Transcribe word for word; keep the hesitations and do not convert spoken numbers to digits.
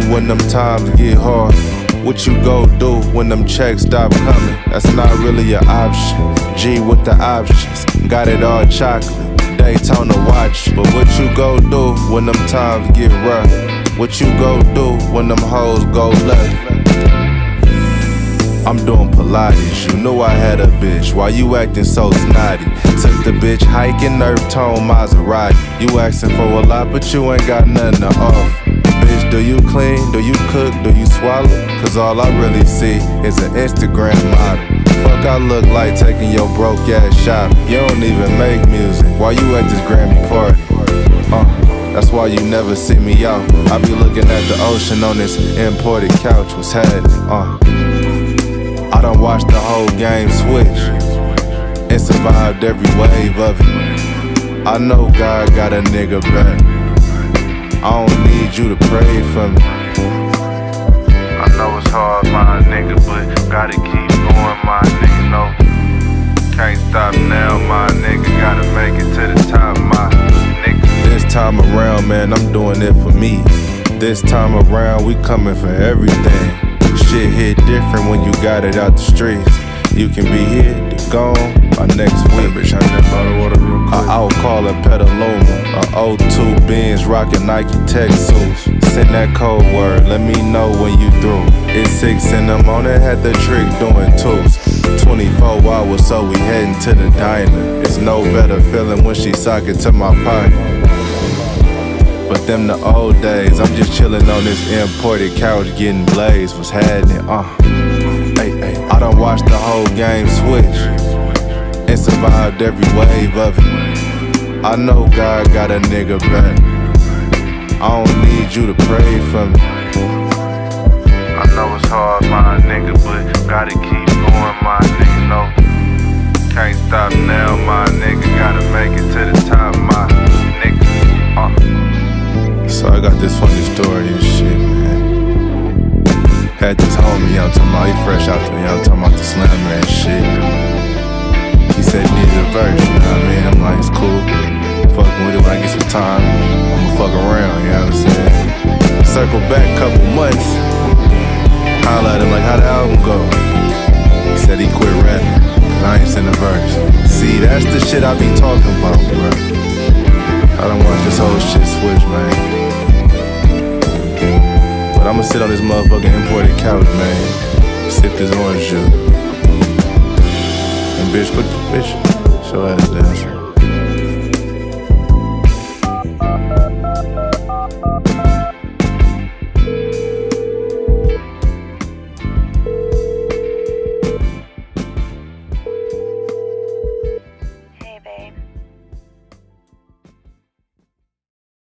when them times get hard? What you go do when them checks stop coming? That's not really an option. G with the options, got it all chocolate, Daytona watch. But what you go do when them times get rough? What you go do when them hoes go left? I'm doing Pilates, you knew I had a bitch. Why you acting so snotty? Took the bitch hiking, Nerf tone Maserati. You asking for a lot, but you ain't got nothing to offer. Bitch, do you clean? Do you cook? Do you swallow? Cause all I really see is an Instagram model. Fuck I look like taking your broke ass shop. You don't even make music. Why you at this Grammy party? Uh, that's why you never see me out. I be looking at the ocean on this imported couch. What's happening? Uh. I done watched the whole game switch and survived every wave of it. I know God got a nigga back. I don't need you to pray for me. I know it's hard, my nigga, but gotta keep going, my nigga. No, can't stop now, my nigga. Gotta make it to the top, my nigga. This time around, man, I'm doing it for me. This time around, we coming for everything. Shit hit different when you got it out the streets. You can be hit, gone by next week. Bitch, I that bottle water real quick. I call it Petaluma, a oh two Benz rockin' Nike tech suits. Send that code word, let me know when you through. It's six in the morning, had the trick doing twos. twenty-four hours, so we heading to the diner. It's no better feeling when she sock it to my pocket. But them the old days, I'm just chillin' on this imported couch getting blazed. What's happening? Uh, hey, hey. I done watched the whole game switch and survived every wave of it. I know God got a nigga back. I don't need you to pray for me. I know it's hard, my nigga, but gotta keep going, my nigga. No, can't stop now, my nigga. Gotta make it to the top, my nigga. Uh. So I got this funny story and shit, man. Had this homie, I'm talking about, he fresh out there, I'm talking about the slammer and shit. He said he needed a verse, you know what I mean? I'm like, it's cool. Fucking with it when I get some time. I'ma fuck around, you know what I'm saying? Circle back a couple months. Holla at him like, how the album go? He said he quit rapping, cause I ain't send a verse. See, that's the shit I be talking about, bro. I done watch this whole shit switch, man. But I'ma sit on this motherfucking imported couch, man. Sip this orange juice. And bitch, put the bitch, show ass down.